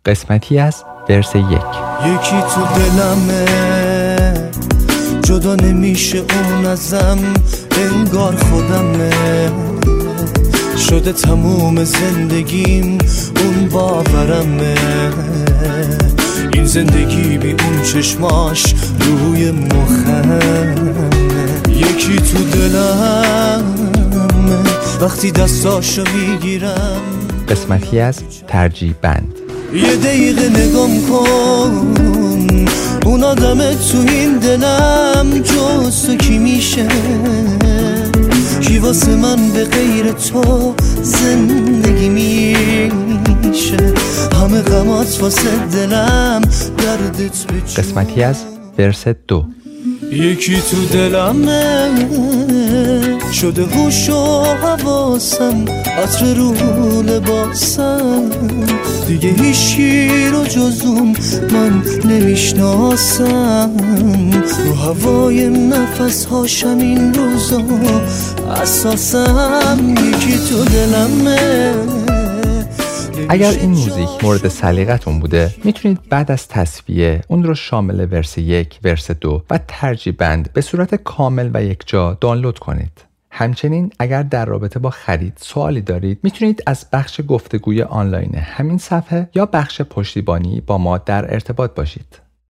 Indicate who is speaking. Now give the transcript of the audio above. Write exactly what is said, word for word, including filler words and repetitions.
Speaker 1: قسمتی از ورس یک.
Speaker 2: یکی تو دلمه جدا نمیشه اون ازم، انگار خودمه شده تموم زندگیم، اون باورمه این زندگی بی اون چشماش روی مخمه. یکی تو دلمه وقتی دستاشو میگیرم.
Speaker 1: قسمتی از ترجیح بند.
Speaker 2: یه دقیقه نگام کن اون آدم تو این دلم جز تو کی میشه، کی واسه من به غیر تو زندگی میشه، همه غمات واسه دلم دردت بچه.
Speaker 1: قسمتی از ورس دو.
Speaker 2: یکی تو دلمه شده هوش و حواسم، عطر رو لباسم دیگه هیچی رو جز اون من نمیشناسم، رو هوای نفس هاشم این روزا اساسم. یکی تو دلمه.
Speaker 1: اگر این موزیک مورد سلیقتون بوده میتونید بعد از تصفیه اون رو شامل ورس یک، ورس دو و ترجیح بند به صورت کامل و یکجا دانلود کنید. همچنین اگر در رابطه با خرید سوالی دارید میتونید از بخش گفتگوی آنلاین همین صفحه یا بخش پشتیبانی با ما در ارتباط باشید.